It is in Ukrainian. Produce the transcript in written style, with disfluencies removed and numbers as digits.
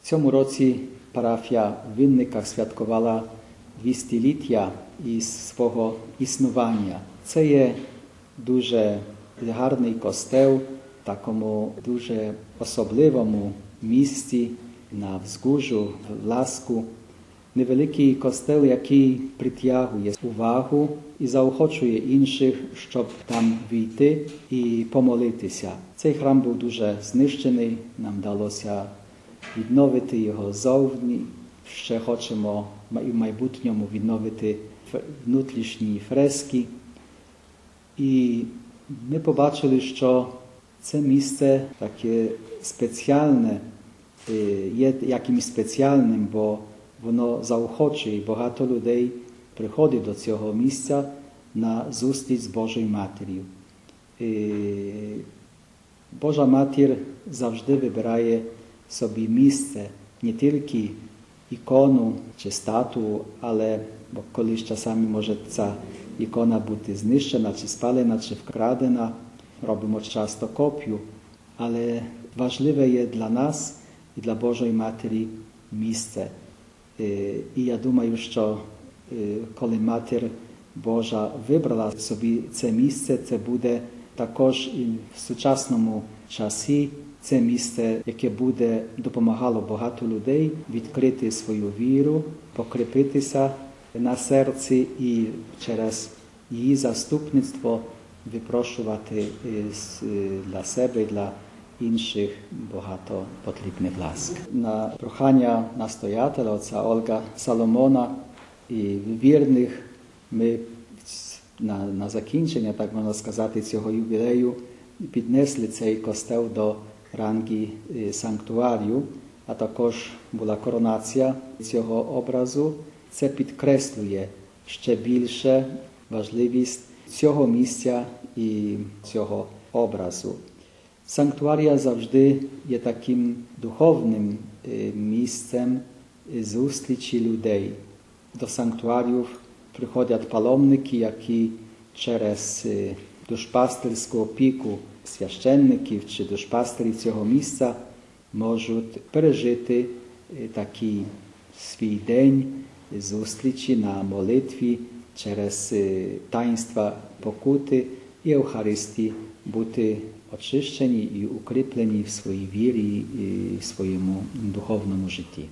цьому році парафія в Винниках святкувала 200-ліття із свого існування. Це є дуже гарний костел в такому дуже особливому місці на взгоржу, в Ласку. Невеликий костел, який притягує увагу і заохочує інших, щоб там війти і помолитися. Цей храм був дуже знищений, нам вдалося відновити його зовні. Ще хочемо і в майбутньому відновити внутрішні фрески. І ми побачили, що це місце таке спеціальне, є якимось спеціальним, бо воно заохочує, багато людей приходить до цього місця на зустріч з Божою Матір'ю. Божа Матір завжди вибирає собі місце, не тільки ікону чи статую, але бо колись часами може ця ікона бути знищена, чи спалена, чи вкрадена, робимо часто копію, але важливе є для нас і для Божої Матері місце. І я думаю, що коли Матір Божа вибрала собі це місце, це буде також і в сучасному часі це місце, яке буде допомагало багато людей відкрити свою віру, покріпитися на серці і через її заступництво випрошувати для себе і для інших багато потрібних ласк. На прохання настоятеля отця Ольга Соломона і вірних ми на закінчення, так можна сказати, цього ювілею піднесли цей костел до ранги санктуарію, а також була коронація цього образу. Це підкреслює ще більше важливість цього місця і цього образу. Санктуарія завжди є таким духовним місцем зустрічі людей. До санктуаріїв приходять паломники, які через душпастерську опіку священників чи душпастерів цього місця можуть пережити такий свій день зустрічі на молитві через таїнства покути і Евхаристії, бути очищені і укріплені в своїй вірі і в своєму духовному житті.